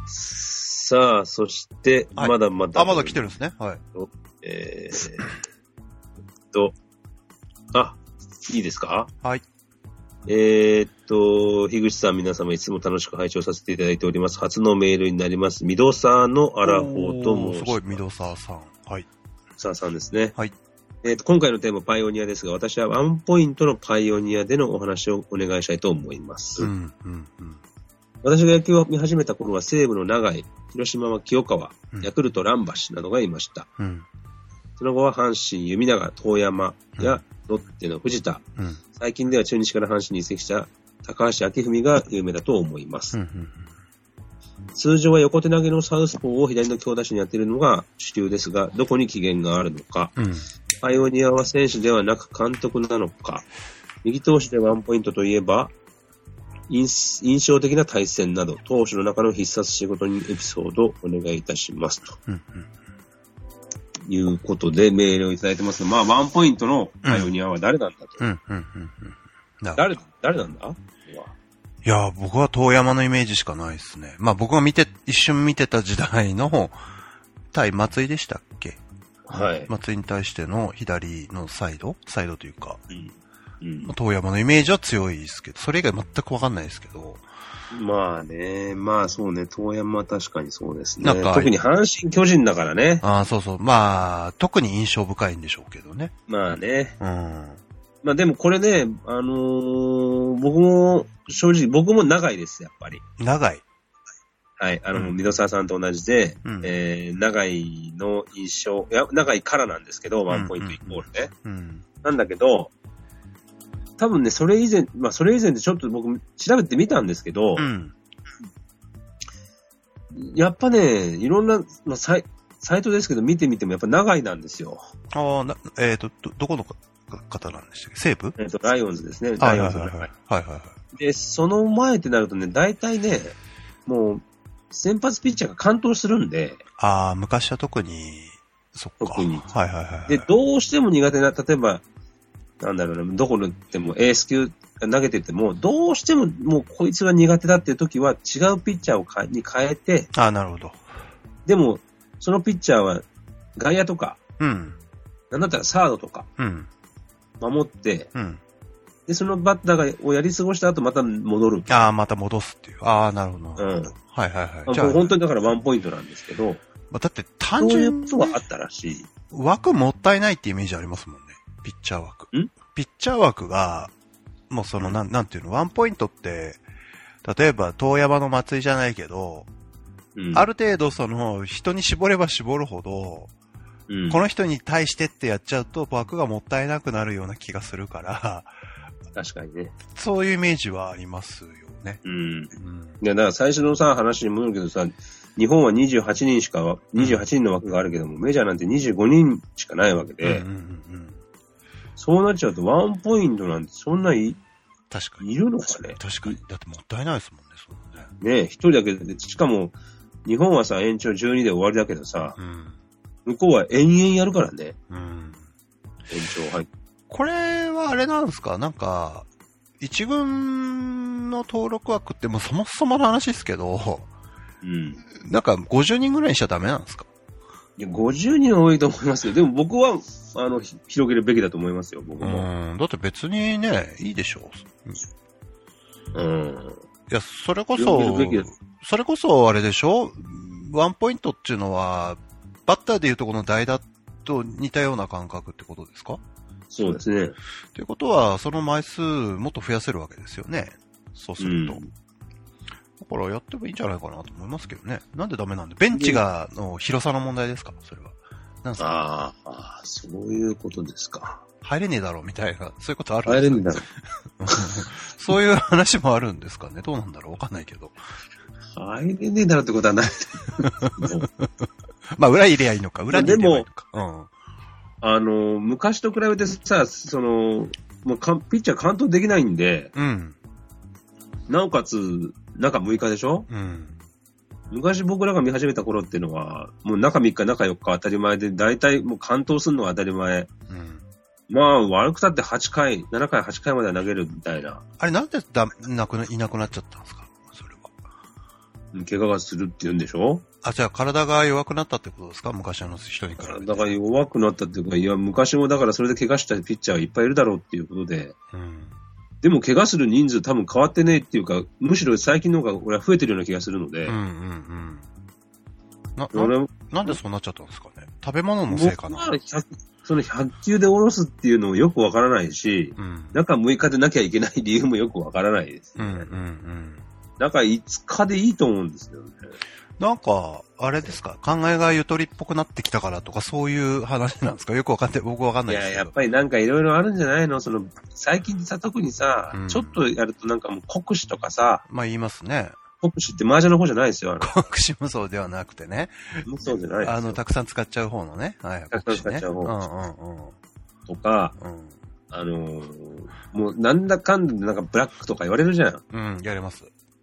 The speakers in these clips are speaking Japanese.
さあ、そして、 はい、 まだまだ。 まだ来てるんですね。はい。 いいですか？ はい。 樋口さん、皆様いつも楽しく拝聴させていただいております。初のメールになります。ミドサーのアラフォーと申します。 すごい、ミドサーさん。はい。 サーさんですね。 はい。 今回のテーマ、パイオニアですが、私はワンポイントのパイオニアでのお話をお願いしたいと思います。私が野球を見始めた頃は西武の長井、広島は清川、ヤクルト蘭橋などがいました。その後は阪神、弓永、遠山やロッテの藤田、最近では中日から阪神に移籍した高橋明文が有名だと思います。通常は横手投げのサウスポーを左の強打者に当てるのが主流ですが、どこに起源があるのか、パイオニアは選手ではなく監督なのか、右投手でワンポイントといえば、印象的な対戦など、投手の中の必殺仕事にエピソードをお願いいたしますと。いうことでメールをいただいてますが、まあ、ワンポイントのパイオニアは誰なんだと。誰なんだ？ いや、僕は遠山のイメージしかないですね。まあ僕が一瞬見てた時代の対松井でしたっけ？はい。松井に対しての左のサイドというか、遠山のイメージは強いですけど、それ以外全くわかんないですけど。 まあね、まあそうね、遠山は確かにそうですね。特に阪神巨人だからね。 ああ、そうそう。まあ、特に印象深いんでしょうけどね。 まあね。まあでもこれね、僕も正直、僕も長いです、やっぱり。 長い。 はい、ミドサーさんと同じで、長いの印象、いや、長いからなんですけど、ワンポイントイコールね。なんだけど、多分ね、それ以前でちょっと僕調べてみたんですけど、やっぱね、いろんな、サイトですけど見てみてもやっぱ長いなんですよ。 ああ、どこの方なんでしたっけ？西武？ ライオンズですね。ライオンズ。で、その前ってなるとね、大体ね、もう、先発ピッチャーが完投するんで。 ああ、昔は特に、そっか。特に。 で、どうしても苦手な、例えば、なんだろうね、どこのでもエース級投げてても、どうしてももうこいつが苦手だっていう時は違うピッチャーに変えて。 ああ、なるほど。 でも、そのピッチャーは外野とか、なんだったらサードとか、守って、で、そのバッターをやり過ごした後また戻る。 ああ、また戻すっていう。ああ、なるほど。 じゃあ本当にだからワンポイントなんですけど。 だって単純に。 そういうことがあったらしい。 枠もったいないってイメージありますもんね。ピッチャー枠。ピッチャー枠が、もうその、なんていうの、ワンポイントって、例えば、遠山の松井じゃないけど、ある程度その、人に絞れば絞るほど、この人に対してってやっちゃうと、枠がもったいなくなるような気がするから、 確かにね。 そういうイメージはありますよね。 いや、だから最初のさ、話に戻るけどさ、日本は28人の枠があるけども、メジャーなんて25人しかないわけで、そうなっちゃうとワンポイントなんてそんないるのかね。 確かに。だってもったいないですもんね、 そうね。一人だけで、しかも、日本はさ、延長12で終わりだけどさ、向こうは延々やるからね。延長入って。 これはあれなんですか？なんか、一軍の登録枠ってもうそもそもの話ですけど、なんか50人ぐらいにしちゃダメなんですか？ いや、50人は多いと思いますよ。でも僕は、広げるべきだと思いますよ、僕も。 だって別にね、いいでしょう。いや、それこそ、あれでしょ？ワンポイントっていうのは、バッターでいうとこの代打と似たような感覚ってことですか？ そうですね。 ということは、その枚数もっと増やせるわけですよね。そうすると。だからやってもいいんじゃないかなと思いますけどね。なんでダメなんで？ベンチの広さの問題ですか？それは。なんすか？ ああ、そういうことですか。 入れねえだろみたいな、そういうことあるんですか？入れねえだろ。 そういう話もあるんですかね。どうなんだろう？わかんないけど。 入れねえだろってことはない。 まあ、裏入れやいいのか、裏に入ればいいのか。 昔と比べてさ、もうピッチャー完投できないんで、なおかつ、中6日でしょ？昔僕らが見始めた頃っていうのは、もう中3日、中4日当たり前で、大体もう完投するのが当たり前。まあ、悪くたって7回、8回まで投げるみたいな。 あれ、なんでいなくなっちゃったんですか？それは。 怪我がするって言うんでしょ？ あ、じゃあ体が弱くなったってことですか？昔の人に比べて。 体が弱くなったっていうか、いや、昔もだからそれで怪我したピッチャーがいっぱいいるだろうっていうことで。うん。でも怪我する人数多分変わってねえっていうか、むしろ最近の方が俺は増えてるような気がするので。うんうんうん。 なんでそうなっちゃったんですかね？食べ物のせいかな？ その100球で下ろすっていうのもよくわからないし、うん、中6日でなきゃいけない理由もよくわからないです、ね。うんうんうん。中5日でいいと思うんですよね。 なんか、あれですか、考えがゆとりっぽくなってきたからとか、そういう話なんですか？よくわかんない、僕わかんないですけど。 いや、やっぱりなんかいろいろあるんじゃないの？最近さ、特にさ、ちょっとやるとなんかもう国士とかさ。 まあ言いますね。 国士って麻雀の方じゃないですよ。 国士無双ではなくてね。 無双じゃないですよ。 たくさん使っちゃう方のね。はい。 たくさん使っちゃう方。うんうんうん。とか、もうなんだかんだでなんかブラックとか言われるじゃん。 うん、やれます。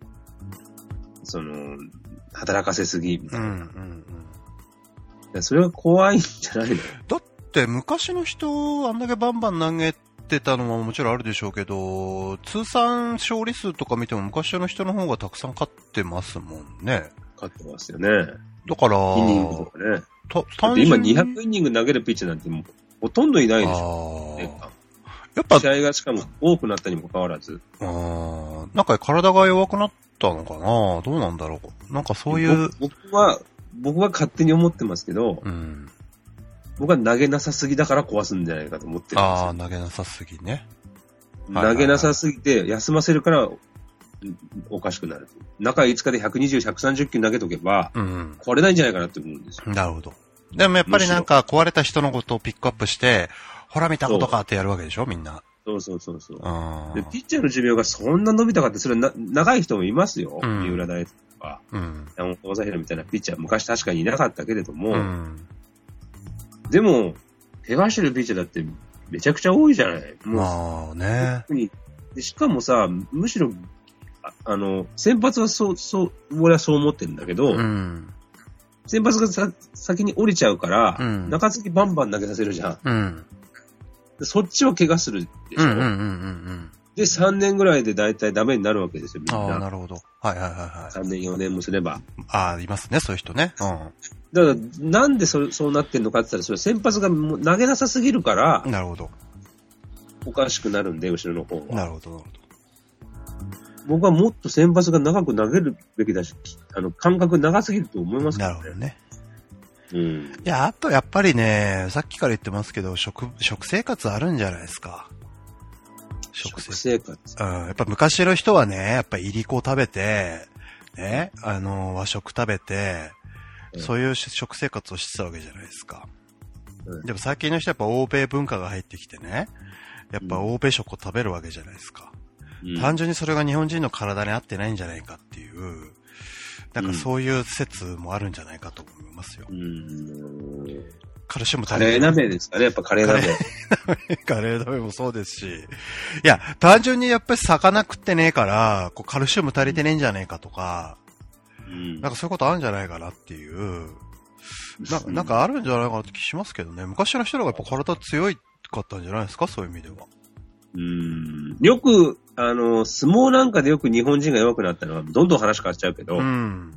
働かせすぎ、みたいな。うんうんうん。それが怖いんじゃないの？ だって昔の人、あんだけバンバン投げてたのはもちろんあるでしょうけど、通算勝利数とか見ても昔の人の方がたくさん勝ってますもんね。 勝ってますよね。 だから、 イニングとかね。今200イニング投げるピッチャーなんてもうほとんどいないでしょ。やっぱ試合がしかも多くなったにもかかわらず。 なんか体が弱くなったのかな？どうなんだろう。なんかそういう。 僕は勝手に思ってますけど、うん、僕は投げなさすぎだから壊すんじゃないかと思ってるんですよ。 投げなさすぎね。 投げなさすぎて休ませるからおかしくなる。中5日で120、130球投げとけば、壊れないんじゃないかなって思うんですよ。 なるほど。でもやっぱりなんか壊れた人のことをピックアップして、ほら見たことかってやるわけでしょ、みんな。 そう。で、ピッチャーの寿命がそんな伸びたかって、それは長い人もいますよ。三浦大輔とか、山本昌弘みたいなピッチャー、昔確かにいなかったけれども、でも、怪我してるピッチャーだってめちゃくちゃ多いじゃない。 まあね。 しかもさ、むしろ、先発は俺はそう思ってるんだけど、先発が先に降りちゃうから、中継ぎバンバン投げさせるじゃん。そっちは怪我するでしょ。で、3年ぐらいで大体ダメになるわけですよ、みんな。 なるほど。はい。3 年、4年もすれば。 いますね、そういう人ね。 だから、なんでそうなってんのかって言ったら、それ先発がもう投げなさすぎるから、 なるほど。 おかしくなるんで、後ろの方は。 なるほど。 僕はもっと先発が長く投げるべきだし、間隔長すぎると思いますからね。 なるほどね。いや、あとやっぱりね、さっきから言ってますけど、食生活あるんじゃないですか。 食生活。 やっぱ昔の人はね、やっぱいりこ食べて、ね、和食食べて、そういう食生活をしてたわけじゃないですか。でも最近の人はやっぱ欧米文化が入ってきてね、やっぱ欧米食を食べるわけじゃないですか。単純にそれが日本人の体に合ってないんじゃないかっていう、なんかそういう説もあるんじゃないかと思いますよ。カルシウムカレー鍋ですかね、やっぱカレー鍋。 カレー鍋もそうですし。いや、単純にやっぱり魚食ってねえから、カルシウム足りてねえんじゃねえかとか、なんかそういうことあるんじゃないかなっていう、なんかあるんじゃないかなって気しますけどね。昔の人がやっぱ体強かったんじゃないですか、そういう意味では。 よく、相撲なんかでよく日本人が弱くなったのは、どんどん話変わっちゃうけど、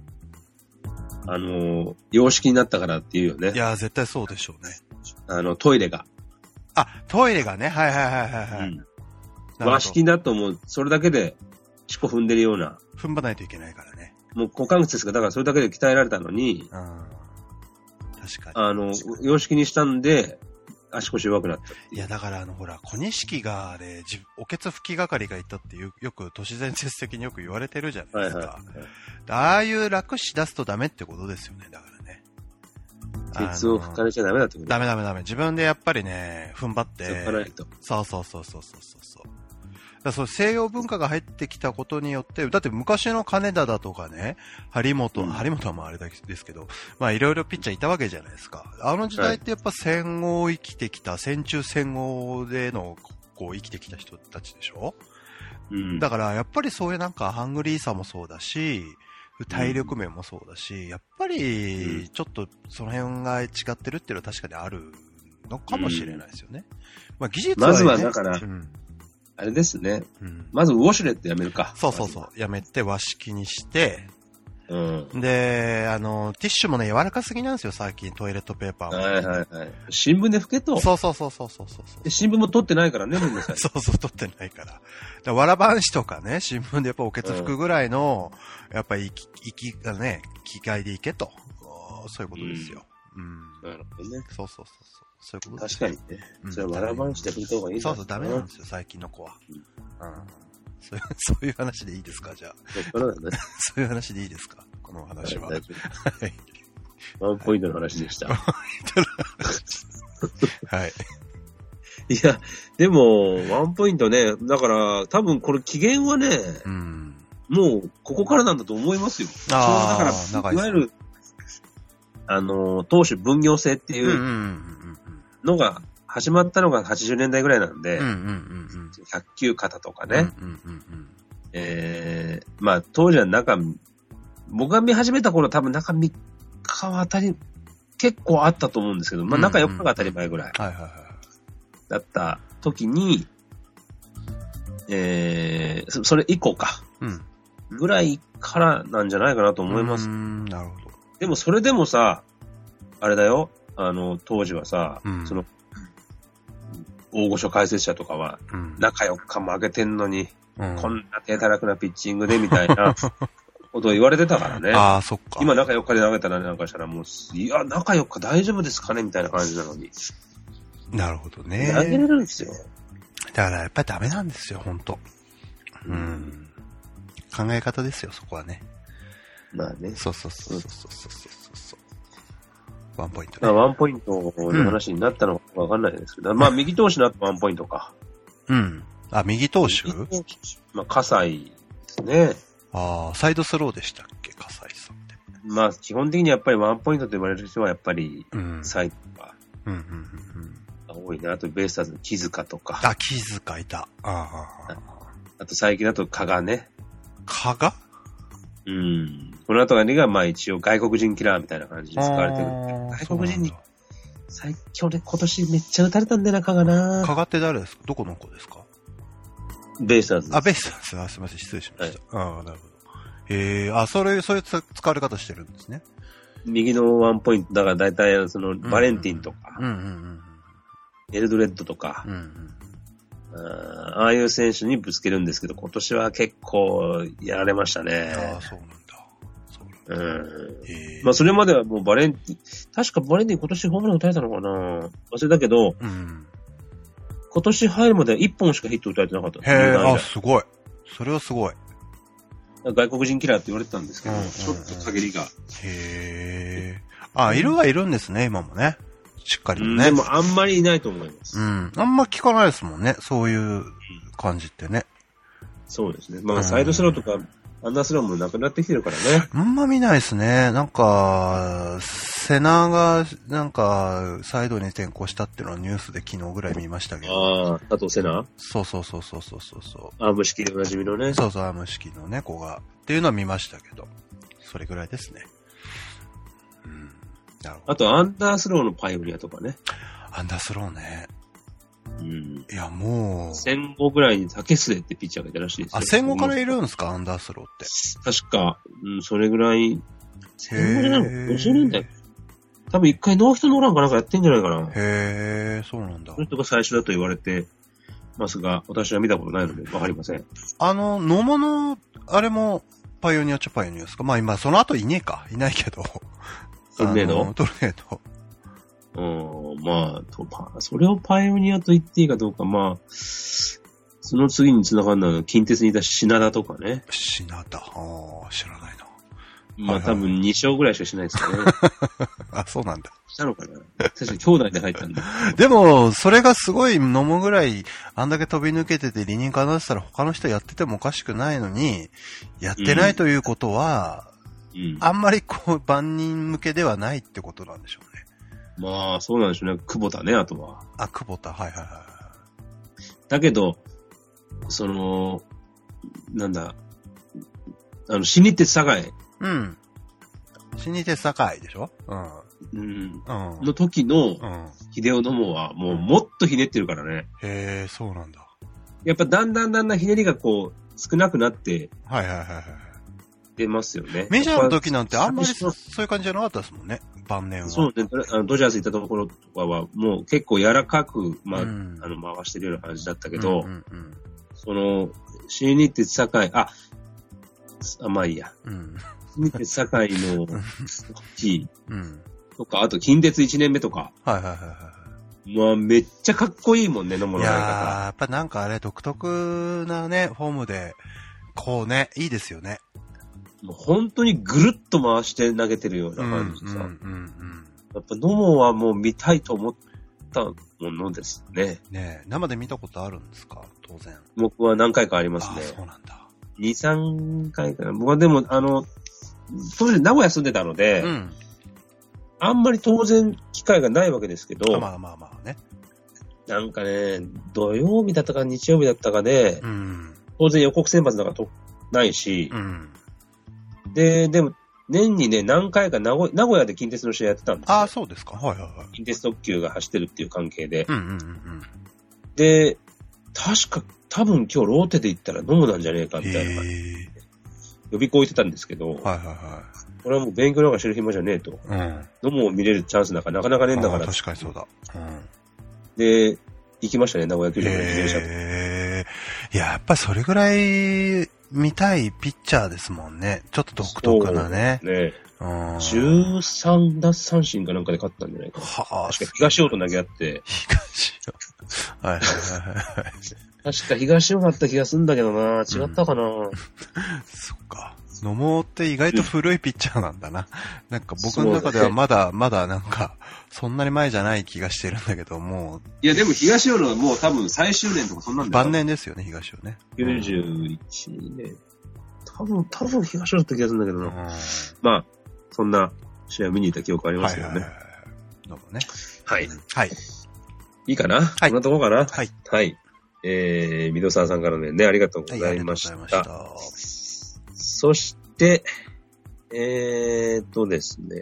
洋式になったからっていうよね。 いや、絶対そうでしょうね。 トイレが。 トイレがね。はい。 和式だともう、それだけで、四股踏んでるような。 踏まないといけないからね。 もう股関節が、だからそれだけで鍛えられたのに、 確かに。 洋式にしたんで、足腰弱くなった。 いや、だからほら、小錦がね、おけつ拭き係がいたってよく都市伝説的によく言われてるじゃないですか。ああいう楽し出すとダメってことですよね、だからね。 ケツを拭かれちゃダメだってこと。 ダメ。自分でやっぱりね、踏ん張って。 拭かないと。 そう。だそう西洋文化が入ってきたことによって、だって昔の金田だとかね、張本はまああれですけど、まあいろいろピッチャーいたわけじゃないですか。あの時代ってやっぱ戦後生きてきた、戦中戦後での生きてきた人たちでしょ？だからやっぱりそういうなんかハングリーさもそうだし、体力面もそうだし、やっぱりちょっとその辺が違ってるっていうのは確かにあるのかもしれないですよね。まあ技術はね。 まずはだから、あれですね。まずウォシュレットやめるか。 そう。やめて和式にして、 で、ティッシュもね、柔らかすぎなんですよ、最近、トイレットペーパーも。 はいはいはい。新聞で拭けと。 そう。で新聞も取ってないからね、みんなさ。 そう、取ってないから。わらばんしとかね、新聞でやっぱおけつ拭くぐらいの、やっぱり機械でいけと。そういうことですよ。 なるほどね。 そう。そういうことです。 確かにね。それわらばんして拭いた方がいいんだ。 そう、ダメなんですよ、最近の子は。そういう話でいいですか、じゃあ。そういう話でいいですか、この話は。はい。 ワンポイントの話でした。はい。いや、でも、ワンポイントね、だから、多分これ期限はね、もう、ここからなんだと思いますよ。だから、いわゆる、投手分業制っていうのが、始まったのが80年代ぐらいなんで、100球肩とかね。まあ、当時は僕が見始めた頃多分中3日は結構あったと思うんですけど、まあ中4日が当たり前ぐらい。だった時に、それ以降か。ぐらいからなんじゃないかなと思います。 なるほど。 でもそれでもさ、あれだよ、当時はさ、大御所解説者とかは、中4日も上げてんのに、こんな低たらくなピッチングでみたいなことを言われてたからね。 そっか。 今中4日で投げたらなんかしたらもう、いや、中4日大丈夫ですかねみたいな感じなのに。 なるほどね。 投げれるんですよ。 だからやっぱりダメなんですよ、ほんと。考え方ですよ、そこはね。 まあね。 そう。ワンポイントね。 ワンポイントの話になったのかわかんないですけど、まあ右投手の後ワンポイントか。 右投手？ まあ、葛西ですね。 サイドスローでしたっけ、葛西さんって。 まあ基本的にやっぱりワンポイントと言われる人はやっぱり、サイドが多いな。あとベイスターズの木塚とか。 木塚いた。 あと最近だと加賀ね。 加賀？ この後がまあ一応外国人キラーみたいな感じで使われてる。外国人に、今年めっちゃ打たれたんだよな、加賀な。 加賀って誰ですか？どこの子ですか？ ベイスターズです。 ベイスターズ。すみません、失礼しました。なるほど。そういう使われ方してるんですね。 右のワンポイント、だから大体バレンティンとか、エルドレッドとか、ああいう選手にぶつけるんですけど、今年は結構やられましたね。 そうなんだ。 まあそれまではもう確かバレンティン今年ホームラン打たれたのかな？忘れたけど、今年入るまで1本しかヒット打たれてなかった。 すごい。それはすごい。 外国人キラーって言われてたんですけど、ちょっと陰りが。 いるはいるんですね、今もね。しっかりとね。 でもあんまりいないと思います。 あんま聞かないですもんね、そういう感じってね。 そうですね。まあサイドスローとか、アンダースローもなくなってきてるからね。 あんま見ないですね。なんか、セナが、なんか、サイドに転向したっていうのはニュースで昨日ぐらい見ましたけど。 佐藤セナ？ そう。 アーム式でおなじみのね。 そう、アーム式のね、子が。っていうのは見ましたけど。それぐらいですね。なるほど。 あと、アンダースローのパイオニアとかね。 アンダースローね。いや、もう。 戦後ぐらいに竹末ってピッチャーがいたらしいですよ。 戦後からいるんですか、アンダースローって。 確か、それぐらい。戦後じゃないの ?50 年代。多分一回ノーヒットノーランかなんかやってんじゃないかな。 そうなんだ。 その人が最初だと言われてますが、私は見たことないのでわかりません。 野間の、あれも、パイオニアっちゃパイオニアですか？まあ今、その後いないけど。 トルネード。まあ、それをパイオニアと言っていいかどうか、まあ、その次に繋がるのは、近鉄にいた品田とかね。 品田。知らないな。 まあ多分2勝ぐらいしかしないですよね。 そうなんだ。 したのかな？確かに兄弟で入ったんだ。 でも、それがすごい飲むぐらい、あんだけ飛び抜けてて理にかなってたら他の人やっててもおかしくないのに、やってないということは、あんまり万人向けではないってことなんでしょうね。まあ、そうなんでしょうね。久保田ね、あとは。 久保田、はい。 だけど、なんだ、新日鉄栄。 新日鉄栄でしょ？ の時の、秀夫のもは、もっとひねってるからね。 そうなんだ。 やっぱだんだんひねりが少なくなって、 てますよね。 メジャーの時なんてあんまりそういう感じじゃなかったですもんね、晩年は。 そうね、ドジャース行ったところとかは、もう結構柔らかく、回してるような感じだったけど、その、新日鉄堺、まあいいや。新日鉄堺の時とか、あと近鉄1年目とか。まあめっちゃかっこいいもんね、野村のやり方。 やっぱなんかあれ独特なね、フォームで、こうね、いいですよね。 もう本当にぐるっと回して投げてるような感じでさ。やっぱ野茂はもう見たいと思ったものですね。 ねえ、生で見たことあるんですか？当然。 僕は何回かありますね。 そうなんだ。 2、3回かな。僕はでも、当時名古屋住んでたので、あんまり当然機会がないわけですけど、 まあね。 なんかね、土曜日だったか日曜日だったかで、当然予告先発だからないし、でも年にね、何回か名古屋で近鉄の試合やってたんですよ。 そうですか。 近鉄特急が走ってるっていう関係で。で、多分今日ローテで行ったら飲むなんじゃねえかみたいな感じで呼びこいてたんですけど、これはもう勉強なんかしてる暇じゃねえと。飲むを見れるチャンスなんかなかなかねえんだから。 確かにそうだ。 で、行きましたね、名古屋球場から自転車で。 いや、やっぱそれぐらい見たいピッチャーですもんね。ちょっと独特なね。 13奪三振かなんかで勝ったんじゃないかな。確か東尾と投げ合って。確か東尾だった気がするんだけどな。違ったかな。 そっか。野茂って意外と古いピッチャーなんだな。なんか僕の中ではまだなんか、そんなに前じゃない気がしてるんだけども。 いやでも東尾のもう多分最終年とかそんなんだよ。 晩年ですよね、東尾ね。 91年。多分東尾だった気がするんだけどな。まあ、そんな試合を見に行った記憶ありますよね。 どうもね。 はい。いいかな？ はい。 こんなとこかな？ はい。 みどさわさんからね、ありがとうございました。そして、ですね。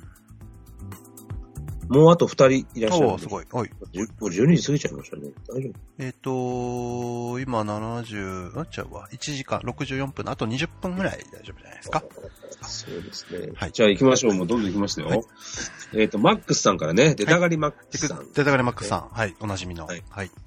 もうあと2人いらっしゃる。 すごい。はい。 これ12時過ぎちゃいましたね。大丈夫？今70、1時間64分、あと20分ぐらい大丈夫じゃないですか。 そうですね。はい。じゃあ行きましょう。もうどんどん行きますよ。マックスさんからね、出たがりマックスさん。 出たがりマックスさん。はい。おなじみの。はい。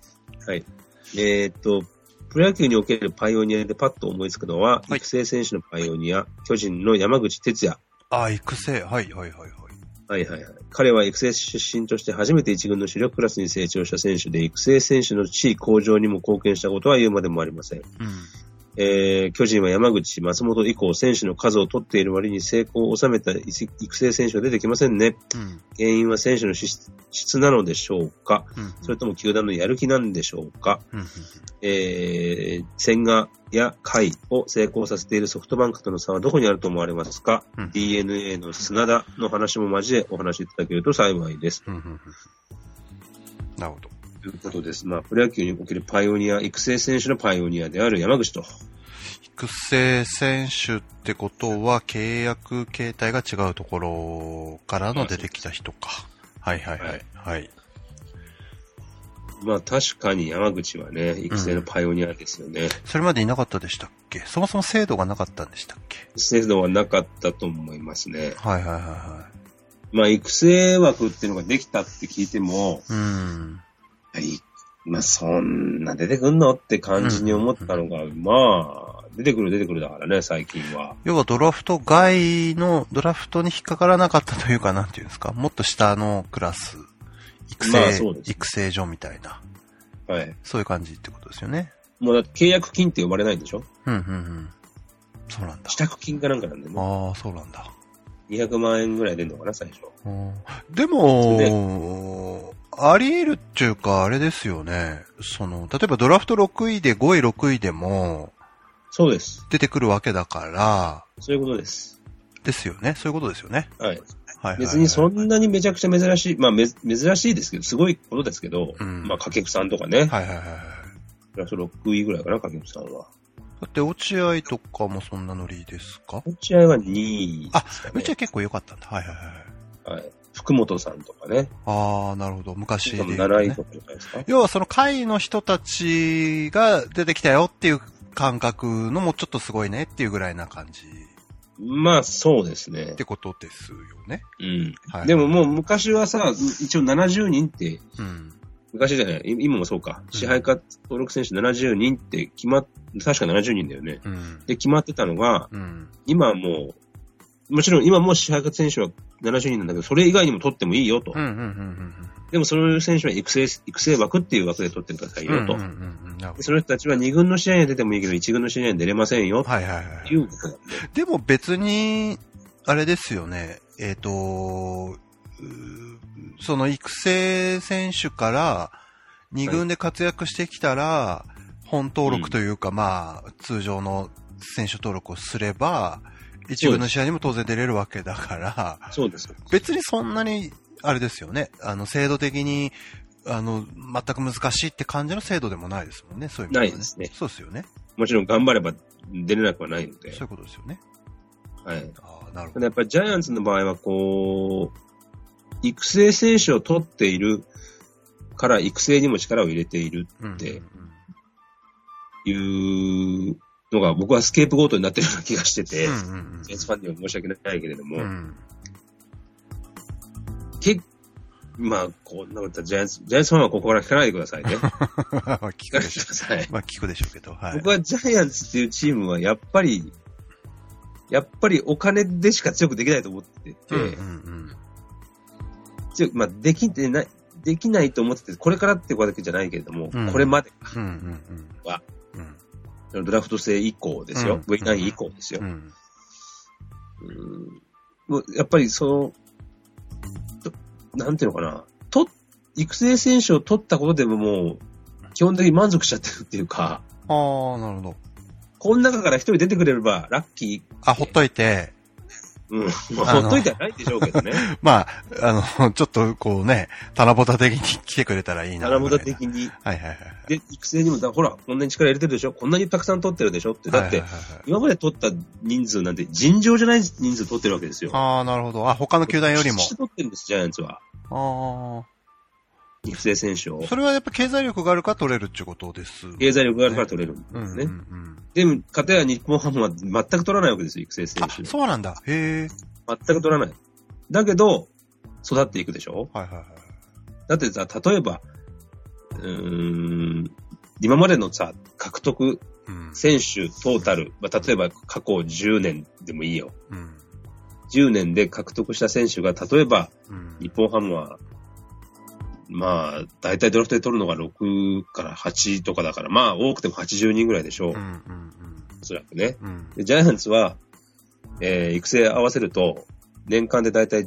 プロ野球におけるパイオニアでパッと思いつくのは、育成選手のパイオニア、巨人の山口哲也。 育成。はい。 彼は育成出身として初めて一軍の主力クラスに成長した選手で、育成選手の地位向上にも貢献したことは言うまでもありません。巨人は山口、松本以降選手の数を取っている割に成功を収めた育成選手は出てきませんね。原因は選手の質なのでしょうか、それとも球団のやる気なんでしょうか、千賀や甲斐を成功させているソフトバンクとの差はどこにあると思われますか、DNA の砂田の話も交えお話しいただけると幸いです。 なるほど。 ということです。プロ野球におけるパイオニア、育成選手のパイオニアである山口と。 育成選手ってことは契約形態が違うところからの出てきた人か。はい。 確かに山口はね、育成のパイオニアですよね。 それまでいなかったでしたっけ？そもそも制度がなかったんでしたっけ？ 制度はなかったと思いますね。 はい。 育成枠っていうのができたって聞いても、そんな出てくんのって感じに思ったのが、出てくるだからね、最近は。 要はドラフト外の、ドラフトに引っかからなかったというか、なんていうんですか、もっと下のクラス、育成所みたいな。そういう感じってことですよね。 もうだって契約金って呼ばれないんでしょ？ そうなんだ。 支度金かなんかなんだよね。 そうなんだ。 200万円ぐらい出るのかな、最初。 でも、あり得るっていうか、あれですよね。例えばドラフト6位で5位、6位でも、 そうです。 出てくるわけだから、 そういうことです。 ですよね。そういうことですよね。 別にそんなにめちゃくちゃ珍しい、珍しいですけど、すごいことですけど、掛布さんとかね。ドラフト6位ぐらいかな、掛布さんは。 だって、落合とかもそんなノリですか？ 落合は2位ですかね。 落合結構良かったんだ。 福本さんとかね。 なるほど。昔で、 7位とかじゃないですか。 要はその会の人たちが出てきたよっていう感覚のもちょっとすごいねっていうぐらいな感じ。 まあ、そうですね。 ってことですよね。 うん。 はい。 でももう昔はさ、一応70人って、 うん。 昔じゃない、今もそうか。支配下登録選手70人って確か70人だよね。 うん。 で、決まってたのが、 うん。 今はもう、もちろん今も支配下選手は70人なんだけど、それ以外にも取ってもいいよと。 うんうんうんうん。 でもそういう選手は育成枠っていう枠で取ってくださいよと。その人たちは2軍の試合に出てもいいけど、1軍の試合に出れませんよ。 はいはいはい。 っていうことなんで。 でも別に、あれですよね。その育成選手から2軍で活躍してきたら、本登録というか、まあ、通常の選手登録をすれば、1軍の試合にも当然出れるわけだから、 そうです。 別にそんなに、あれですよね。制度的に、全く難しいって感じの制度でもないですもんね。そういう意味ではね。ないですね。そうですよね。 もちろん頑張れば出れなくはないので。 そういうことですよね。 はい。 ああ、なるほど。 やっぱりジャイアンツの場合は、こう、育成選手を取っているから育成にも力を入れているっていうのが僕はスケープゴートになってるような気がしてて、ジャイアンツファンには申し訳ないけれども、まあ、こんなことジャイアンツファンはここから聞かないでくださいね。聞かないでください。 まあ聞くでしょうけど、はい。 僕はジャイアンツっていうチームはやっぱりお金でしか強くできないと思ってて、まあできないと思ってて、これからってことだけじゃないけれども、これまでは、ドラフト制以降ですよ。V9 以降ですよ。もうやっぱりなんていうのかな。育成選手を取ったことでももう、基本的に満足しちゃってるっていうか。 ああ、なるほど。 この中から一人出てくれれば、ラッキー。 ほっといて。 まあ、ほっといてはないでしょうけどね。 まあ、ちょっとこうね、棚ぼた的に来てくれたらいいな。 棚ぼた的に。 はいはいはい。 で、育成にも、ほら、こんなに力入れてるでしょ、こんなにたくさん取ってるでしょって。だって、今まで取った人数なんて尋常じゃない人数取ってるわけですよ。 ああ、なるほど。他の球団よりも。 取ってるんです、ジャイアンツは。 ああ。 育成選手を。 それはやっぱ経済力があるから取れるってことです。 経済力があるから取れるんですね。でも、片や日本ハムは全く取らないわけですよ、育成選手。 そうなんだ。へえ。 全く取らない。だけど、育っていくでしょ？ はいはいはい。 だってさ、例えば、今までのさ、獲得選手トータル、まあ、例えば過去10年でもいいよ。10年で獲得した選手が、例えば、日本ハムは、まあ、だいたいドラフトで取るのが6から8とかだから、まあ、多くても80人ぐらいでしょう。おそらくね。でジャイアンツは、育成合わせると、年間でだいたい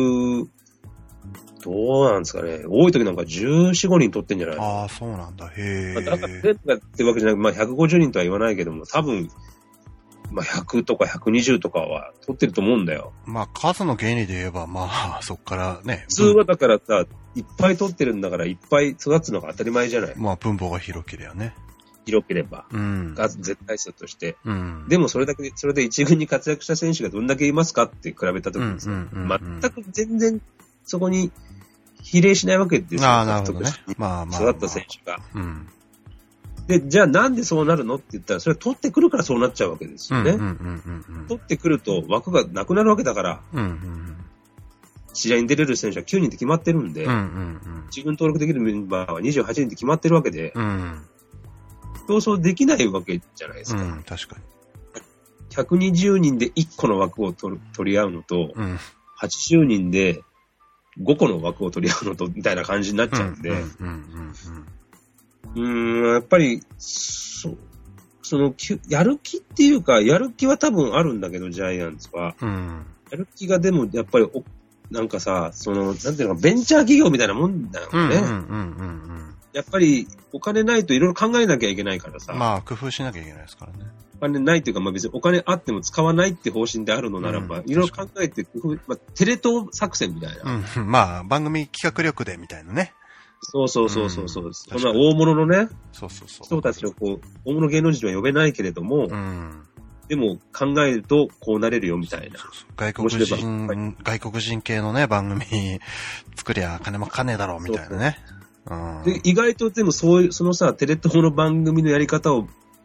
どうなんですかね。多い時なんか14、15人取ってんじゃないの？ ああ、そうなんだ。へえ。 だから全部やってるわけじゃなく、まあ150人とは言わないけども、多分、まあ100とか120とかは取ってると思うんだよ。 まあ数の原理で言えば、まあそっからね。 普通はだからさ、いっぱい取ってるんだからいっぱい育つのが当たり前じゃない。 まあ分母が広ければね。 広ければ。絶対数として。でもそれで一軍に活躍した選手がどんだけいますかって比べたときにさ、全く全然そこに比例しないわけですよ。 ああ、なるほどね。まあまあ。 育った選手が。で、じゃあなんでそうなるのって言ったら、それは取ってくるからそうなっちゃうわけですよね。取ってくると枠がなくなるわけだから、試合に出れる選手は9人って決まってるんで、自分登録できるメンバーは28人って決まってるわけで、競争できないわけじゃないですか。 確かに。120人で1個の枠を取り合うのと、80人で5個の枠を取り合うのと、みたいな感じになっちゃうんで、やっぱり、やる気っていうか、やる気は多分あるんだけど、ジャイアンツは。やる気がでも、やっぱり、なんかさ、なんていうのか、ベンチャー企業みたいなもんだよね。やっぱり、お金ないといろいろ考えなきゃいけないからさ。 まあ、工夫しなきゃいけないですからね。 お金ないっていうか、まあ別にお金あっても使わないって方針であるのならば、いろいろ考えて工夫、まあ、テレ東作戦みたいな。 まあ、番組企画力でみたいなね。 そう。そんな大物のね、人たちをこう、大物芸能人は呼べないけれども、でも考えるとこうなれるよみたいな。 外国人系のね、番組作りゃ金も金だろうみたいなね。 で意外とでもそのさ、テレ東の番組のやり方を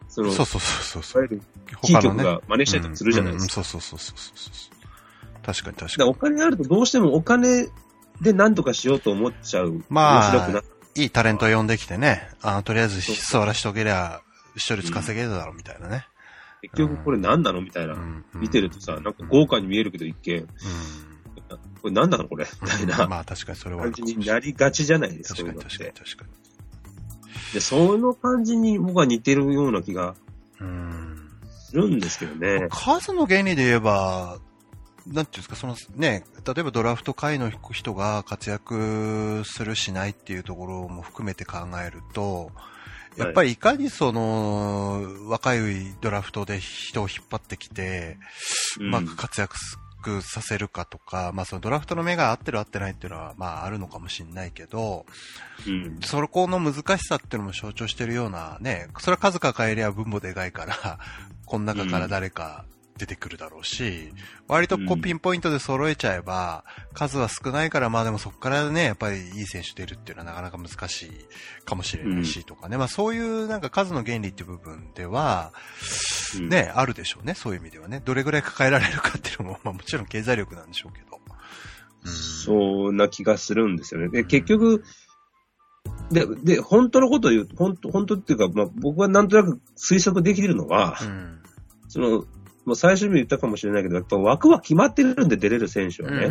そう。 キー局が真似したりするじゃないですか。 そう。確かに。 お金あるとどうしてもお金で何とかしようと思っちゃう。 まあ、いいタレント呼んできてね、とりあえず座らしとけりゃ、視聴率稼げるだろうみたいなね。 結局これ何なのみたいな。見てるとさ、なんか豪華に見えるけど一見。これ何なのこれみたいな。 まあ確かにそれは。 感じになりがちじゃないですか。 確かに。 で、その感じに僕は似てるような気がするんですけどね。 数の原理で言えば、なんていうんですか、そのね、例えばドラフト会の人が活躍するしないっていうところも含めて考えると、やっぱりいかにその、若いドラフトで人を引っ張ってきて、うまく活躍させるかとか、まあそのドラフトの目が合ってる合ってないっていうのはまああるのかもしれないけど、そこの難しさっていうのも象徴してるようなね、それは数抱えりゃ分母でかいから、この中から誰か出てくるだろうし、割とこうピンポイントで揃えちゃえば、数は少ないからまあでもそこからね、やっぱりいい選手出るっていうのはなかなか難しいかもしれないしとかね、まあそういうなんか数の原理っていう部分では、ね、あるでしょうね、そういう意味ではね。どれぐらい抱えられるかっていうのも、まあもちろん経済力なんでしょうけど。 そんな気がするんですよね。で、結局、で、本当のことを言うと、本当っていうか、まあ僕はなんとなく推測できるのは、その、もう最初に言ったかもしれないけど、やっぱ枠は決まってるんで出れる選手はね。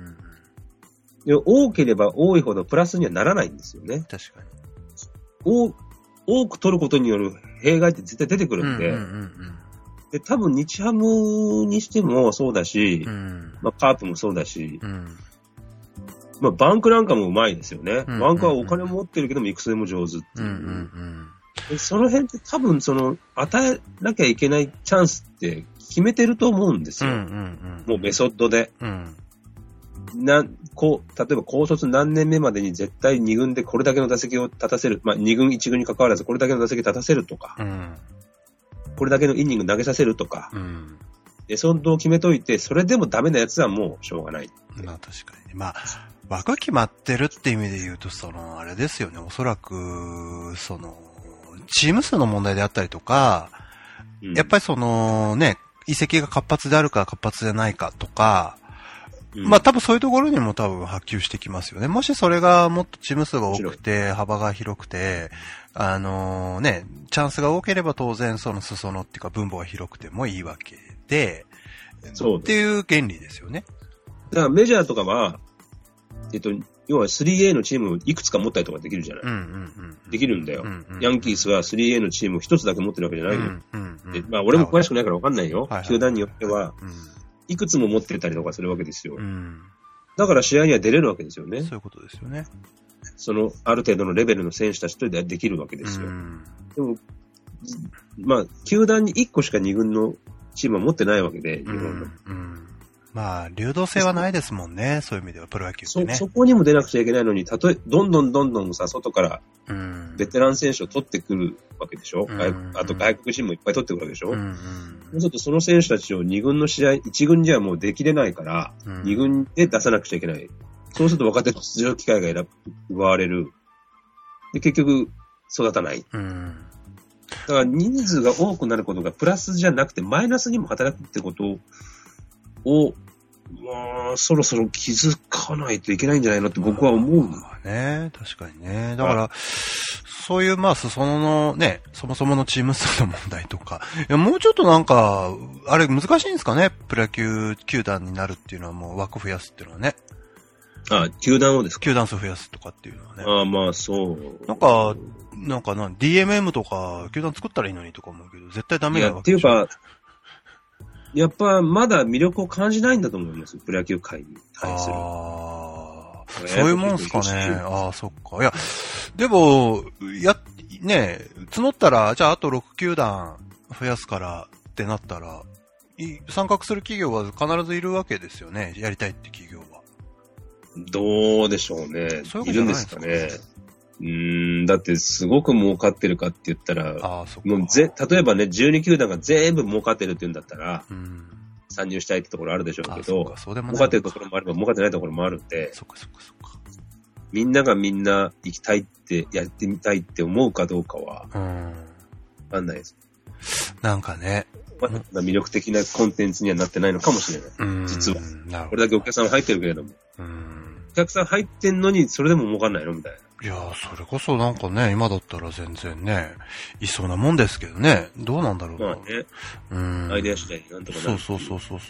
多ければ多いほどプラスにはならないんですよね。 確かに。 多く取ることによる弊害って絶対出てくるんで、で多分日ハムにしてもそうだし、まあカープもそうだし、まあバンクなんかもうまいですよね。バンクはお金持ってるけども育成も上手っていう。でその辺って多分与えなきゃいけないチャンスって決めてると思うんですよ。もうメソッドで。例えば高卒何年目までに絶対2軍でこれだけの打席を立たせる。まあ2軍1軍に関わらずこれだけの打席立たせるとか。これだけのイニング投げさせるとか。メソッドを決めといて、それでもダメなやつはもうしょうがない。 まあ確かに。まあ、枠決まってるって意味で言うと、あれですよね。おそらく、チーム数の問題であったりとか、やっぱりね、移籍が活発であるか活発じゃないかとか、まあ多分そういうところにも多分波及してきますよね。もしそれがもっとチーム数が多くて、幅が広くて、チャンスが多ければ当然裾野っていうか分母が広くてもいいわけで、っていう原理ですよね。 だからメジャーとかは、要は 3A のチームをいくつか持ったりとかできるじゃない。できるんだよ。ヤンキースは 3A のチームを一つだけ持ってるわけじゃないよ。まあ俺も詳しくないから分かんないよ。球団によっては、いくつも持ってたりとかするわけですよ。だから試合には出れるわけですよね。 そういうことですよね。 ある程度のレベルの選手たちとできるわけですよ。でも、まあ、球団に1個しか2軍のチームは持ってないわけで、日本の。 まあ、流動性はないですもんね。そういう意味では、プロ野球ってね。 そこにも出なくちゃいけないのに、どんどんさ、外から、ベテラン選手を取ってくるわけでしょ。あと外国人もいっぱい取ってくるわけでしょ。そうするとその選手たちを2軍の試合、1軍じゃもうできれないから、2軍で出さなくちゃいけない。そうすると若手の出場機会が奪われる。で、結局、育たない。だから人数が多くなることがプラスじゃなくてマイナスにも働くってことを、まあ、そろそろ気づかないといけないんじゃないのって僕は思う。 ね、確かにね。だから、そういう、まあ、裾野のね、そもそものチーム数の問題とか、いや、もうちょっとなんか、あれ難しいんですかね、プロ野球球団になるっていうのはもう枠増やすっていうのはね。 球団をですか？ 球団数増やすとかっていうのはね。 まあ、そう。 DMM とか、球団作ったらいいのにとか思うけど、絶対ダメなわけでしょ。 っていうか、やっぱまだ魅力を感じないんだと思います、プロ野球界に対する。 そういうもんすかね。そっか。いや、でも、募ったら、じゃああと6球団増やすからってなったら、参画する企業は必ずいるわけですよね。やりたいって企業は。 どうでしょうね。いるんですかね。だってすごく儲かってるかって言ったら、もう例えばね、12球団が全部儲かってるって言うんだったら、参入したいってところあるでしょうけど、儲かってるところもあれば儲かってないところもあるんで、みんながみんな行きたいって、やってみたいって思うかどうかは、わかんないです。 なんかね。 魅力的なコンテンツにはなってないのかもしれない。実は。これだけお客さん入ってるけれども。お客さん入ってんのに、それでも儲かんないのみたいな。 いやー、それこそなんかね、今だったら全然ね、いそうなもんですけどね。どうなんだろうな。 まあね。アイデア次第なんとかなる。 そう。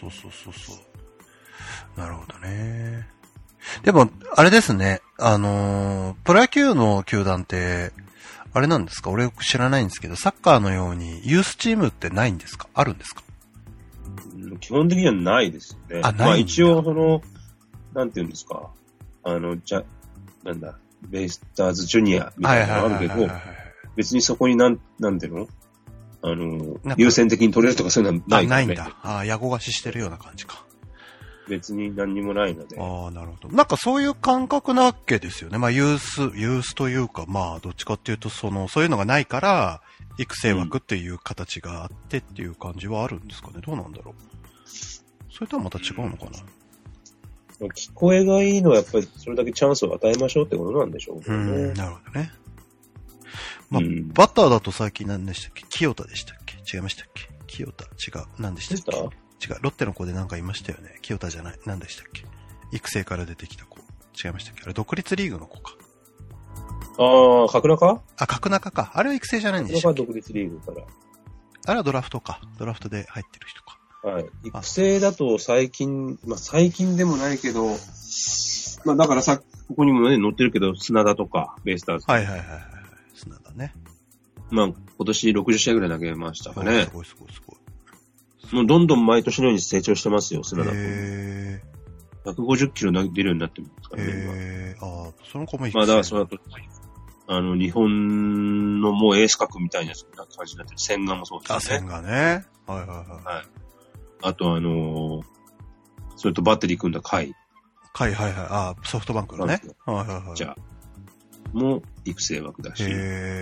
なるほどね。でも、あれですね、プロ野球の球団って、あれなんですか？俺よく知らないんですけど、サッカーのようにユースチームってないんですか？あるんですか？ 基本的にはないですね。 ないんだ。 まあ一応なんていうんですか。なんだ、ベイスターズジュニアみたいなのがあるけど、別にそこになんていうの？優先的に取れるとかそういうのはない、ね。 ないんだ。ヤゴ貸ししてるような感じか。 別に何にもないので。 なるほど。なんかそういう感覚なわけですよね。まあユースというか、まあどっちかっていうとそういうのがないから、育成枠っていう形があってっていう感じはあるんですかね。どうなんだろう。それとはまた違うのかな。 聞こえがいいのはやっぱりそれだけチャンスを与えましょうってことなんでしょうね。 なるほどね。まあ、バッターだと最近何でしたっけ？清田でしたっけ？違いましたっけ？清田違う。何でしたっけ？違う。ロッテの子でなんかいましたよね。清田じゃない。何でしたっけ？育成から出てきた子。違いましたっけ？あれ、独立リーグの子か。 角中？ 角中か。あれは育成じゃないんでしたっけ？ 角中独立リーグから。 あれはドラフトか。ドラフトで入ってる人か。 はい。育成だと最近でもないけど、まあだからここにもね、載ってるけど、砂田とか、ベイスターズ。 はい。砂田ね。 まあ今年60試合ぐらい投げましたかね。 すごい。 もうどんどん毎年のように成長してますよ、砂田君。150キロ投げれるようになってますからね。 その子もいい。 まあだからその後、日本のもうエース格みたいな感じになってる。千賀もそうですね。 千賀ね。はい。 あとそれとバッテリー組んだ甲斐。 ソフトバンクのね。 じゃあ、もう育成枠だし。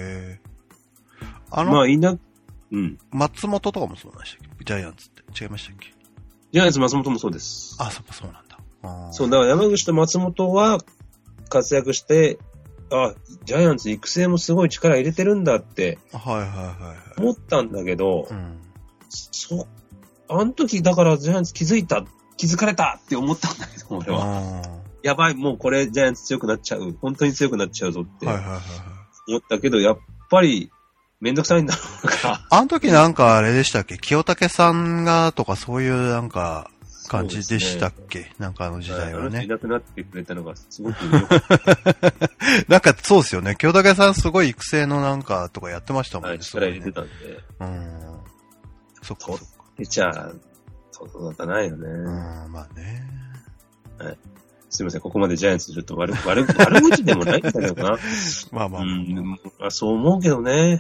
松本とかもそうなんでしたっけ？ジャイアンツって違いましたっけ？ ジャイアンツ松本もそうです。 そうなんだ。 そう、だから山口と松本は活躍して、ジャイアンツ育成もすごい力入れてるんだって、思ったんだけど、あの時だからジャイアンツ気づかれたって思ったんだけど、俺は。やばい、もうこれジャイアンツ強くなっちゃう。本当に強くなっちゃうぞって思ったけど、やっぱりめんどくさいんだろうか。 あの時なんかあれでしたっけ？清武さんがとかそういうなんか感じでしたっけ？なんか時代はね。 いなくなってくれたのがすごく良かった。 なんかそうですよね。清武さんすごい育成のなんかとかやってましたもんね。 力入れてたんで。 そっか。 ピッチャー、そうだったないよね。 まあね。 はい。すいません、ここまでジャイアンツすると悪口でもないんだけどな。そう思うけどね。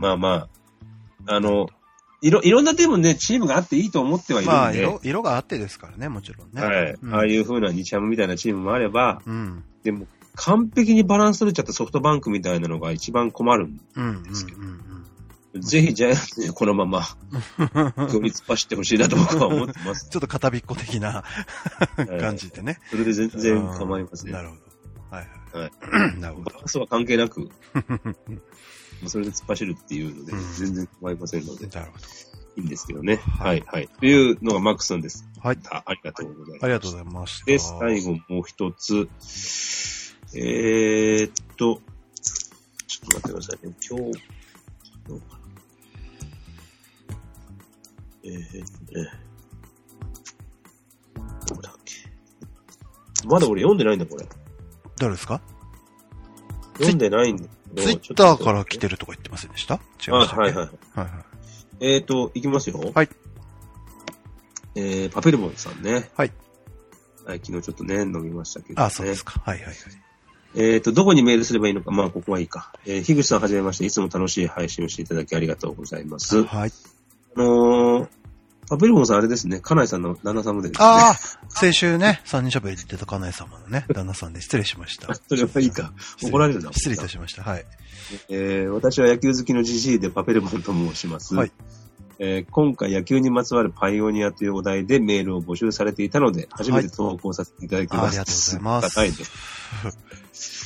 いろんなでもね、チームがあっていいと思ってはいるんで。 色があってですからね、もちろんね。 はい。ああいう風な日ハムみたいなチームもあれば、でも完璧にバランス取れちゃったソフトバンクみたいなのが一番困るんですけど。ぜひジャイアンツにこのまま、距離突っ走ってほしいなと僕は思ってます。 ちょっと片びっこ的な感じでね。 それで全然構いません。 なるほど。はい。なるほど。 バランスは関係なく、それで突っ走るっていうので、全然構いませんので。 なるほど。 いいんですけどね。はい。というのがマックスさんです。 はい。 ありがとうございます。 ありがとうございます。 で、最後もう一つ。ちょっと待ってくださいね。今日どこだっけ。まだ俺読んでないんだ、これ。 誰ですか？ 読んでないんだ。 ツイッターから来てるとか言ってませんでした？違いましたっけ？ はい。いきますよ。 はい。 パペルボンさんね。 はい。 はい、昨日ちょっとね、飲みましたけど、ね。 そうですか。はい。 どこにメールすればいいのか、まあ、ここはいいか。樋口さんはじめまして、いつも楽しい配信をしていただきありがとうございます。 はい。 パペルボンさんあれですね、家内さんの旦那様でですね。 先週ね、三人喋りってた家内様のね、旦那さんで失礼しました。 それはいいか。怒られるな。 失礼いたしました。はい。 私は野球好きのジジイでパペルボンと申します。はい。今回野球にまつわるパイオニアというお題でメールを募集されていたので、初めて投稿させていただきます。 ありがとうございます。 高いです。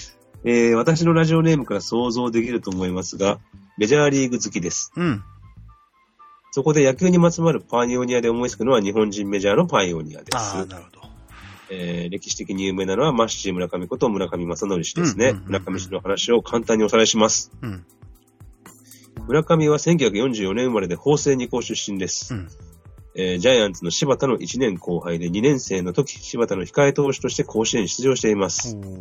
私のラジオネームから想像できると思いますが、メジャーリーグ好きです。 そこで野球にまつわるパイオニアで思いつくのは日本人メジャーのパイオニアです。 ああ、なるほど。 歴史的に有名なのはマッシー村上こと村上正則氏ですね。村上氏の話を簡単におさらいします。村上は1944年生まれで法政二高出身です。ジャイアンツの柴田の1年後輩で2年生の時、柴田の控え投手として甲子園に出場しています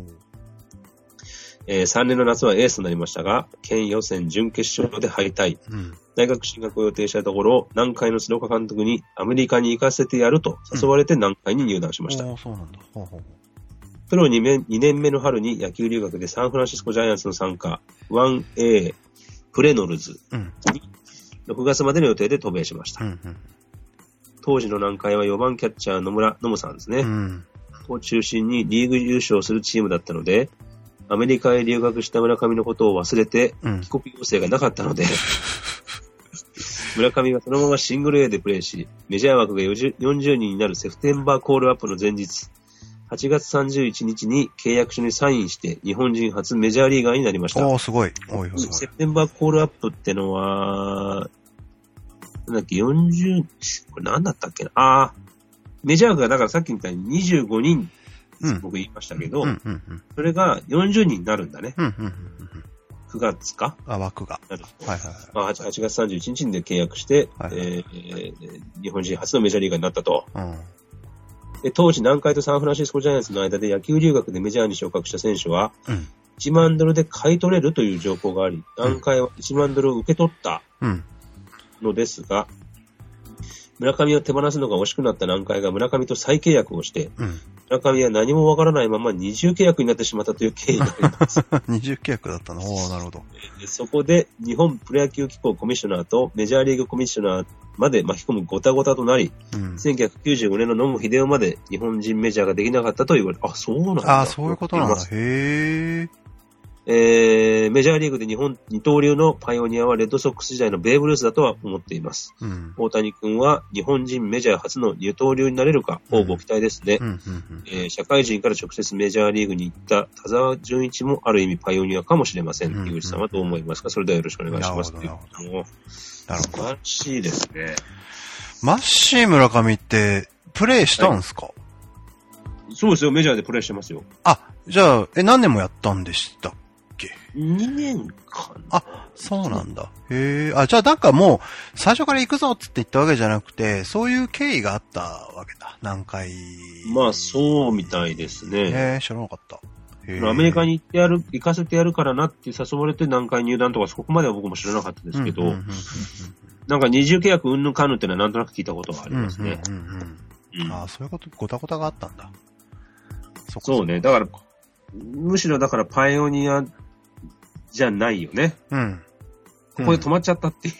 。3年の夏はエースとなりましたが、県予選準決勝で敗退。大学進学を予定したところ、南海の鶴岡監督にアメリカに行かせてやると誘われて南海に入団しました。 そうなんだ。 プロ2年目の春に野球留学でサンフランシスコジャイアンツの参加、1A プレノルズに6月までの予定で渡米しました。当時の南海は4番キャッチャー野村野茂さんですね。を中心にリーグ優勝するチームだったので、アメリカへ留学した村上のことを忘れて、帰国要請がなかったので、村上はそのままシングル A でプレーし、メジャー枠が40人になるセプテンバーコールアップの前日、8月31日に契約書にサインして、日本人初メジャーリーガーになりました。 すごい。 セプテンバーコールアップってのは、なんだっけ、これ何だったっけな。メジャーがだからさっきみたいに25人、僕言いましたけど、それが40人になるんだね。9月か枠が。 なるほど。8月31日で契約して、日本人初のメジャーリーガーになったと。で当時、南海とサンフランシスコジャイアンツの間で野球留学でメジャーに昇格した選手は、1万ドルで買い取れるという条項があり、南海は1万ドルを受け取ったのですが、村上を手放すのが惜しくなった南海が村上と再契約をして、村上は何もわからないまま二重契約になってしまったという経緯があります。 二重契約だったの？なるほど。 そこで日本プロ野球機構コミッショナーとメジャーリーグコミッショナーまで巻き込むごたごたとなり、1995年の野茂英雄まで日本人メジャーができなかったと言われ、そうなんだ。 そういうことなんだ。へー。 メジャーリーグで日本二刀流のパイオニアはレッドソックス時代のベーブ・ルースだとは思っています。大谷君は日本人メジャー初の二刀流になれるか、ご期待ですね。社会人から直接メジャーリーグに行った田澤純一もある意味パイオニアかもしれません。井口さんはどう思いますか？それではよろしくお願いします。なるほど。素晴らしいですね。 マッシー村上ってプレイしたんですか？ そうですよ。メジャーでプレイしてますよ。 じゃあ、何年もやったんでしたっけ ？2年かな。 そうなんだ。へえ。じゃあなんかもう、最初から行くぞって言ったわけじゃなくて、そういう経緯があったわけだ。南海。 そうみたいですね。 知らなかった。 アメリカに行かせてやるからなって誘われて南海入団とか、そこまでは僕も知らなかったですけど、なんか二重契約うんぬんかんぬんってのはなんとなく聞いたことがありますね。 そういうこと、ごたごたがあったんだ。 そうね。だから、むしろだからパイオニアじゃないよね。ここで止まっちゃったっていう。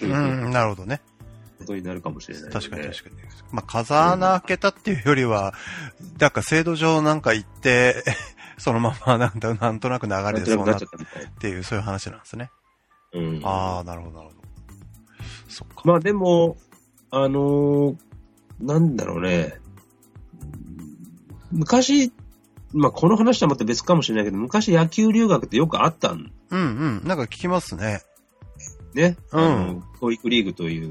なるほどね。 ことになるかもしれない、ね。 確かに。風穴開けたっていうよりは、なんか制度上なんか行って、そのままなんとなく流れでそうなったっていう、そういう話なんですね。なるほど、なるほど。そっか。 でも、なんだろうね。昔、この話とはまた別かもしれないけど、昔野球留学ってよくあったん。 なんか聞きますね。 ね。教育リーグという、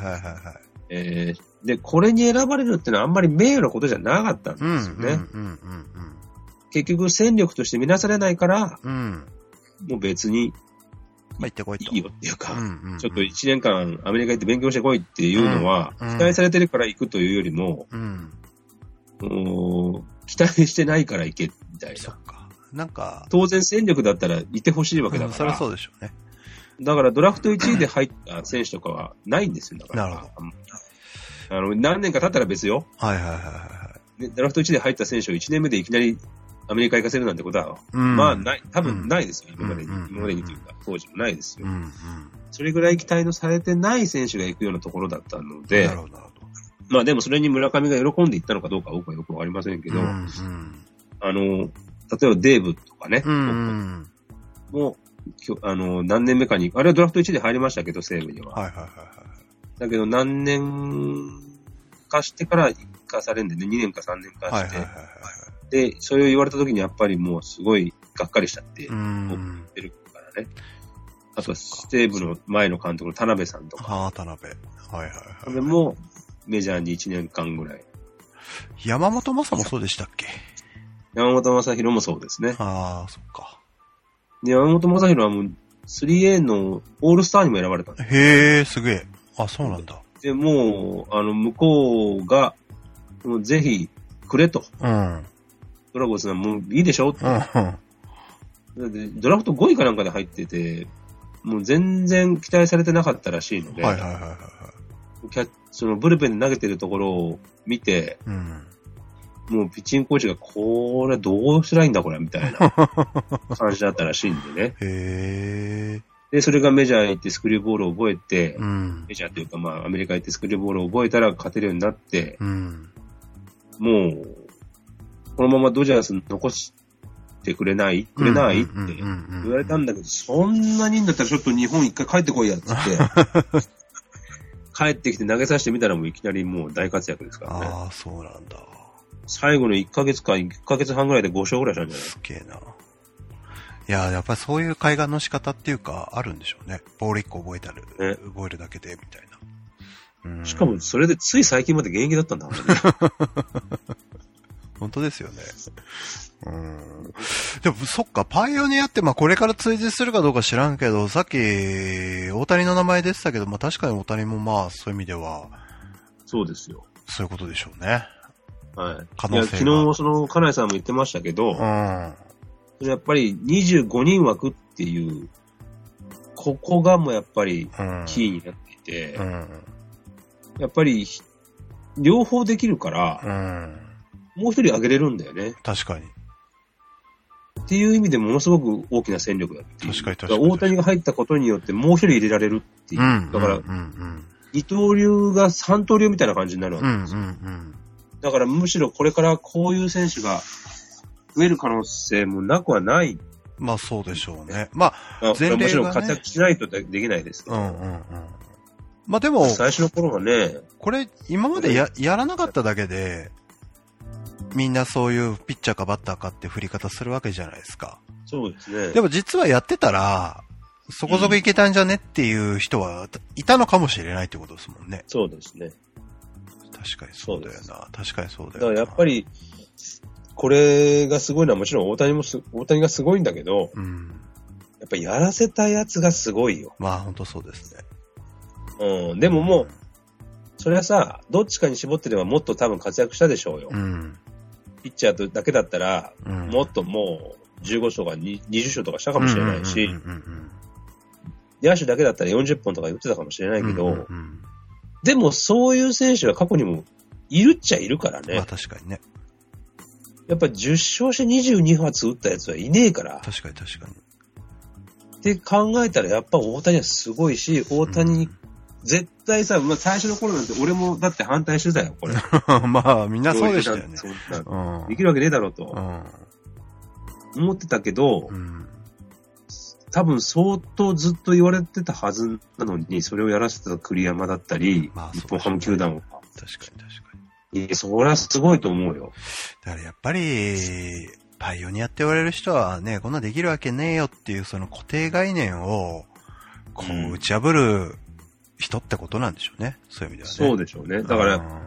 で、これに選ばれるってのはあんまり名誉なことじゃなかったんですよね。結局戦力として見なされないから、もう別に、 行ってこいと。 いいよっていうか、ちょっと1年間アメリカ行って勉強してこいっていうのは、期待されてるから行くというよりも、期待してないから行け、みたいな。 そっか。なんか。 当然戦力だったらいてほしいわけだから。 そりゃそうでしょうね。 だからドラフト1位で入った選手とかはないんですよ。だから。 なるほど。 何年か経ったら別よ。ドラフト1位で入った選手を1年目でいきなりアメリカ行かせるなんてことは、ない、多分ないですよ。今までにというか、当時もないですよ。それぐらい期待のされてない選手が行くようなところだったので、 なるほど。 でもそれに村上が喜んでいったのかどうか僕はよくわかりませんけど、例えばデーブとかね、もう、何年目かに、あれはドラフト1で入りましたけど、西武には。だけど何年かしてから行かされるんでね、2年か3年かして、で、それを言われた時にやっぱりもうすごいがっかりしたって思ってるからね。あとは西武の前の監督の田辺さんとか。 田辺。 はいはいはい。 それもメジャーに1年間ぐらい。 山本昌もそうでしたっけ？ 山本昌弘もそうですね。 ああ、そっか。 で、山本昌弘はもう 3A のオールスターにも選ばれた。 へえ、すげえ。あ、そうなんだ。 で、もう、向こうが、もうぜひ、くれと。 うん。 ドラゴンズはもういいでしょって。うん。で、ドラフト5位かなんかで入ってて、もう全然期待されてなかったらしいので、 はいはいはいはい。 そのブルペンで投げてるところを見て、 うん、 もうピッチングコーチがこれどうしたらいいんだこれみたいな感じだったらしいんでね。 へー。 で、それがメジャー行ってスクリューボールを覚えて、 うん、 メジャーというかまあアメリカ行ってスクリューボールを覚えたら勝てるようになって、 うん、 もう、このままドジャース残してくれないって言われたんだけど、そんなにいいんだったらちょっと日本一回帰ってこいやっつって、帰ってきて投げさせてみたらもういきなりもう大活躍ですからね。 ああ、そうなんだ。 最後の1ヶ月か1ヶ月半ぐらいで5勝ぐらいしたんじゃない？ すげえな。いや、やっぱりそういう海岸の仕方っていうか、あるんでしょうね。ボール1個覚えるだけで、みたいな。 しかも、それでつい最近まで現役だったんだもんね。 本当ですよね。でも、そっか、パイオニアって、まあ、これから追随するかどうか知らんけど、さっき、大谷の名前出てたけど、まあ、確かに大谷もまあ、そういう意味では、 そうですよ。 そういうことでしょうね。 はい。 可能性が。 昨日、金井さんも言ってましたけど、やっぱり25人枠っていう、ここがもうやっぱりキーになっていて、やっぱり、両方できるから、もう一人上げれるんだよね。 確かに。 っていう意味でものすごく大きな戦力だっていう。 確かに。 大谷が入ったことによってもう一人入れられるっていう。だから、二刀流が三刀流みたいな感じになるわけですよ。だからむしろこれからこういう選手が増える可能性もなくはない。 まあそうでしょうね。まあ、 前例がね、もちろん活躍しないとできないですけど。 まあでも、 最初の頃はね、 これ今までやらなかっただけで、みんなそういうピッチャーかバッターかって振り方するわけじゃないですか。 そうですね。 でも実はやってたら、そこそこいけたんじゃねっていう人はいたのかもしれないってことですもんね。 そうですね。 確かにそうだよな。確かにそうだよな。 だからやっぱり、これがすごいのはもちろん大谷がすごいんだけど、やっぱりやらせたやつがすごいよ。 まあ本当そうですね。 でももう、それはさ、どっちかに絞ってればもっと多分活躍したでしょうよ。ピッチャーだけだったら、もっともう15勝か20勝とかしたかもしれないし、野手だけだったら40本とか打ってたかもしれないけど、でもそういう選手は過去にもいるっちゃいるからね。 まあ確かにね。 やっぱ10勝して22発打ったやつはいねえから。 確かに確かに。 って考えたらやっぱ大谷はすごいし、大谷、絶対さ、まあ、最初の頃なんて俺もだって反対してたよ、これ。 まあみんなそうでしたよね。 できるわけねえだろうと。思ってたけど、多分相当ずっと言われてたはずなのに、それをやらせてた栗山だったり、日本ハム球団を。 確かに確かに。いや、それはすごいと思うよ。 だからやっぱり、パイオニアって言われる人はね、こんなできるわけねえよっていうその固定概念を、こう打ち破る人ってことなんでしょうね。そういう意味ではね。 そうでしょうね。だから、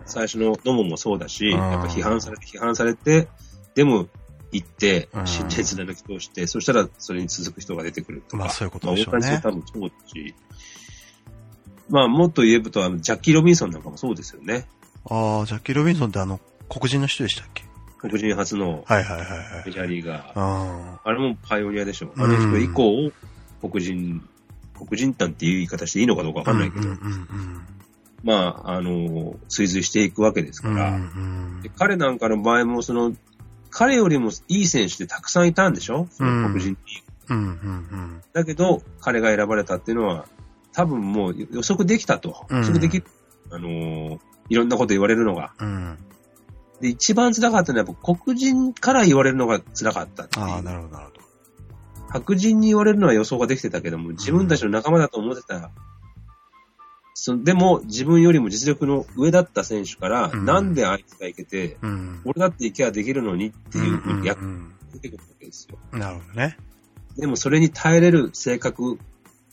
最初のドモもそうだし、やっぱ批判されて、でも、行って、信頼つなぎ通して、そしたらそれに続く人が出てくるとか。 まあそういうことでしょうね。 大谷さん多分そうだし、まあもっと言えばとジャッキー・ロビンソンなんかもそうですよね。 ああ、ジャッキー・ロビンソンって黒人の人でしたっけ？ 黒人初のメジャーリーガー。あれもパイオニアでしょ。あの人以降、黒人なんていう言い方していいのかどうかわかんないけど、まあ、追随していくわけですから、で彼なんかの場合も彼よりもいい選手ってたくさんいたんでしょ？その黒人に。だけど、彼が選ばれたっていうのは、多分もう予測できたと。予測でき、いろんなこと言われるのが。で、一番辛かったのはやっぱ黒人から言われるのが辛かったっていう。 ああ、なるほど、なるほど。 白人に言われるのは予想ができてたけども、自分たちの仲間だと思ってた。でも、自分よりも実力の上だった選手から、なんであいつがいけて、俺だって行けばできるのにっていうふうに出てくるわけですよ。 なるほどね。 でも、それに耐えれる性格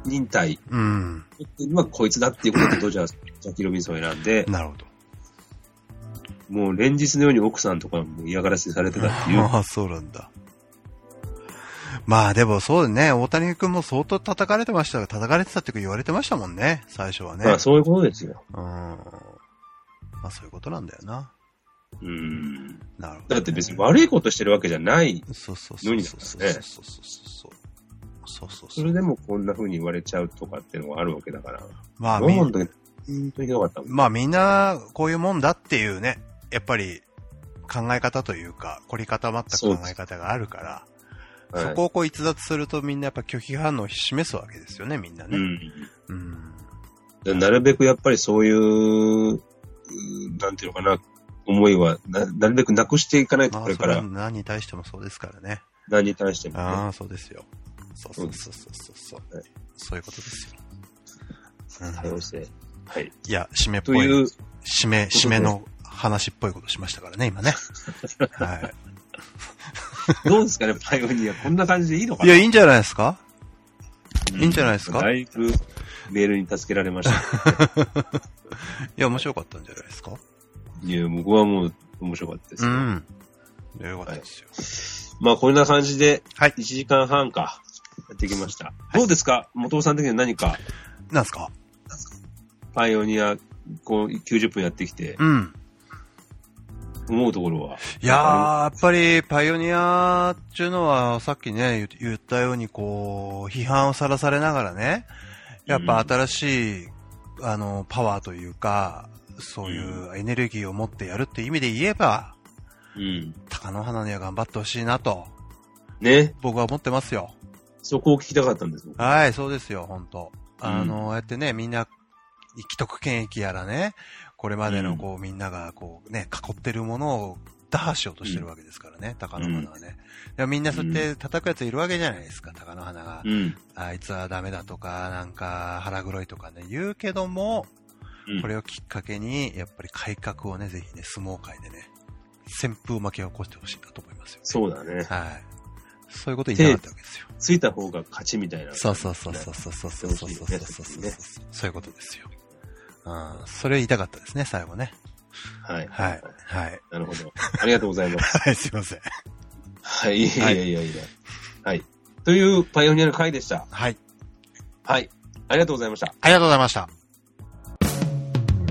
忍耐。 うん。 はこいつだっていうことでドジャッキー・ロビンソンを選んで。 なるほど。 もう連日のように奥さんとかも嫌がらせされてたっていう。 ああ、そうなんだ。まあでもそうね、大谷君も相当叩かれてましたが、叩かれてたって言われてましたもんね、最初はね。 まあそういうことですよ。 まあそういうことなんだよな。なるほど、ね。 だって別に悪いことしてるわけじゃないのにだからね。 そう。 それでもこんな風に言われちゃうとかっていうのがあるわけだから。 まあ本当にひどかったもん。 まあみんなこういうもんだっていうね、やっぱり考え方というか、凝り固まった考え方があるから、そこをこう逸脱するとみんなやっぱ拒否反応を示すわけですよね、みんなね。 なるべくやっぱりそういう、なんていうのかな、思いはなるべくなくしていかないと、これから。 何に対してもそうですからね。 何に対しても、ね。 ああ、そうですよ。そう。そういうことですよ。 多様性。はい。 いや、締めっぽい。締めの話っぽいことしましたからね、今ね。はい。 どうですかね、パイオニア。こんな感じでいいのかな。 いや、いいんじゃないですか。いいんじゃないですか。 だいぶメールに助けられました、ね。 いや、面白かったんじゃないですか。 いや、僕はもう面白かったですよ。 よかったですよ。 まあ、こんな感じで、 はい。 1時間半か、やってきました。どうですか、元尾さん的には何か。 なんすかパイオニア、こう、90分やってきて。思うところは。 いやー、やっぱり、パイオニアっていうのは、さっきね、言ったように、こう、批判をさらされながらね、やっぱ新しい、パワーというか、そういうエネルギーを持ってやるっていう意味で言えば、貴乃花には頑張ってほしいなと。 ね。 僕は思ってますよ。 そこを聞きたかったんです。 はい、そうですよ、本当やってね、みんな、既得権益やらね、これまでのこう、みんながこうね、囲ってるものを打破しようとしてるわけですからね、貴乃花はね。みんなそうやって叩くやついるわけじゃないですか、貴乃花が。あいつはダメだとか、なんか腹黒いとかね、言うけども、これをきっかけに、やっぱり改革をね、ぜひね、相撲界でね、旋風巻きを起こしてほしいなと思いますよ。 そうだね。 はい。そういうこと言いたかったわけですよ。 ついた方が勝ちみたいな。 そう。そういうことですよ。それを言いたかったですね、最後ね。 はい。なるほど。ありがとうございます。 はい、すいません。 はい、いや。はい。というパイオニアの回でした。 はい。 はい。ありがとうございました。 ありがとうございました。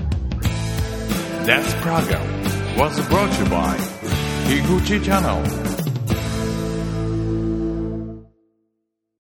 This program was brought to you by Higuchi Channel.